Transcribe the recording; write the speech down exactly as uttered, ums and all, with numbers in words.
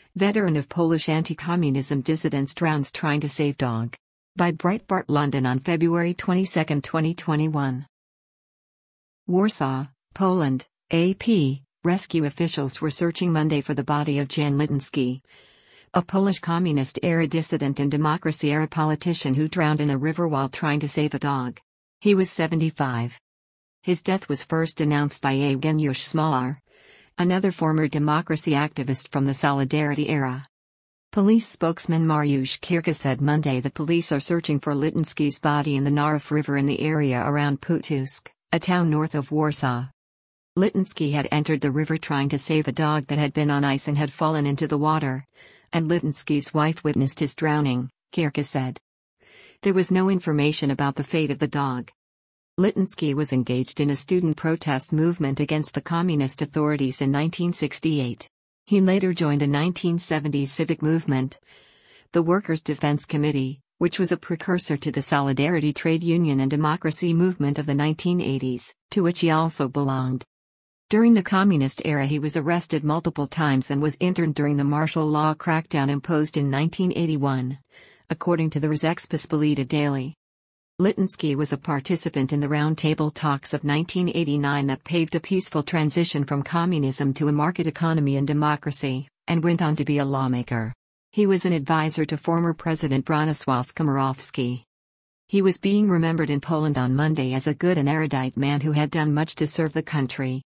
Veteran of Polish anti-communism dissidents drowns trying to save dog. By Breitbart London on February twenty-second, twenty twenty-one. Warsaw, Poland, A P. Rescue officials were searching Monday for the body of Jan Litinsky, a Polish communist-era dissident and democracy-era politician who drowned in a river while trying to save a dog. He was seventy-five. His death was first announced by Eugeniusz Smolar, another former democracy activist from the Solidarity era. Police spokesman Mariusz Kirka said Monday that police are searching for Litinsky's body in the Narew River in the area around Putusk, a town north of Warsaw. Litinsky had entered the river trying to save a dog that had been on ice and had fallen into the water, and Litinsky's wife witnessed his drowning, Kirka said. There was no information about the fate of the dog. Litinsky was engaged in a student protest movement against the communist authorities in nineteen sixty-eight. He later joined a nineteen seventies civic movement, the Workers' Defense Committee, which was a precursor to the Solidarity trade union and democracy movement of the nineteen eighties, to which he also belonged. During the communist era he was arrested multiple times and was interned during the martial law crackdown imposed in nineteen eighty-one, according to the Rzeczpospolita Daily. Litinsky was a participant in the roundtable talks of nineteen eighty-nine that paved a peaceful transition from communism to a market economy and democracy, and went on to be a lawmaker. He was an advisor to former President Bronisław Komorowski. He was being remembered in Poland on Monday as a good and erudite man who had done much to serve the country.